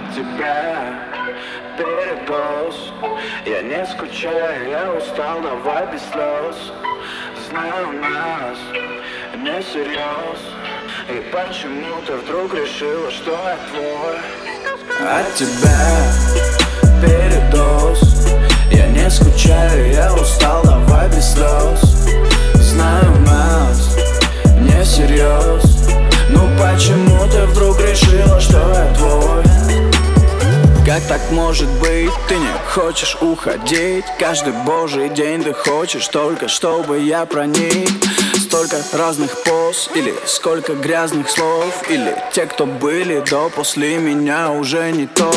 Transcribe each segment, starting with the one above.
тебя передоз. Я не скучаю, я устал, давай без слез. Знаю нас не всерьез. И почему ты вдруг решила, что я твой? От тебя передоз. Я не скучаю, я устал, давай без слез. Знаю нас не всерьез. Ну почему ты вдруг решила, что я твой? Как так может быть? Ты не хочешь уходить. Каждый божий день ты хочешь только, чтобы я проник. Столько разных поз, или сколько грязных слов, или те, кто были до, после меня уже не то.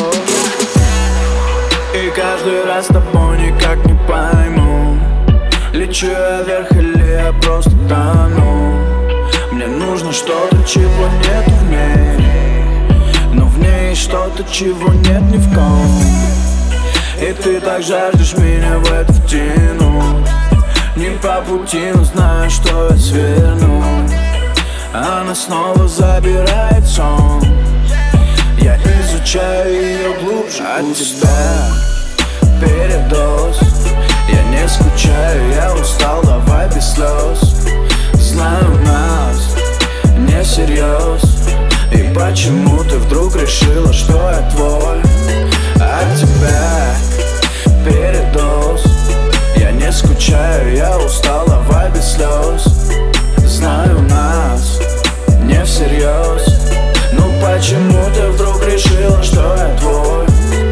И каждый раз с тобой никак не пойму, лечу я вверх или я просто тону. Мне нужно что-то, чего нет в ней, но в ней что-то, чего нет ни в ком. И ты так жаждешь меня в это втянуть. Не по пути, но знаю, что я сверну. Она снова забирает сон. Я изучаю ее глубже. От тебя передоз. Я не скучаю, я устал, давай без слез. Знаю нас не всерьез. И почему ты вдруг решила, что я твой? От тебя передоз. Я не скучаю, я устал, давай без слез. Знаю нас не всерьез. Ну почему ты вдруг решила, что я твой?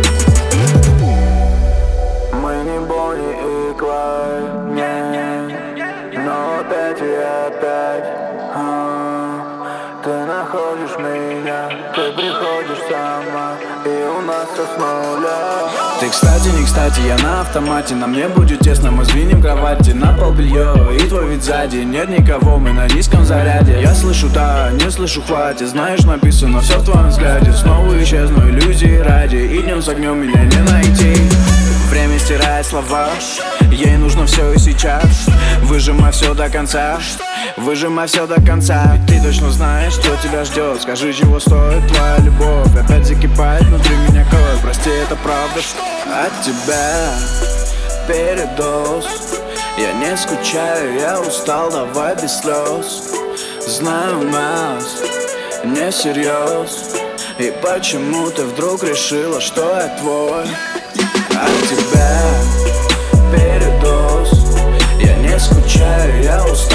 Мы не Бонни и Клайд, нет. Но опять и опять ты находишь меня, ты приходишь сама, и у нас все с нуля. Ты, кстати, не кстати, я на автомате. На мне будет тесно, мы сдвинем кровати. На пол белье, и твой вид сзади. Нет никого, мы на низком заряде. Я слышу да, не слышу хватит. Знаешь, написано все в твоем взгляде. Снова исчезну иллюзии ради. И днем с огнем меня не найти. Время стирает слова, ей нужно все и сейчас. Выжимай все до конца, выжимай все до конца. Ведь ты точно знаешь, что тебя ждет. Скажи, чего стоит твоя любовь. Опять закипает внутри меня кровь. Прости, это правда, что от тебя передоз. Я не скучаю, я устал, давай без слез. Знаю нас не всерьез. И почему ты вдруг решила, что я твой? От тебя передоз. Я не скучаю, я устал.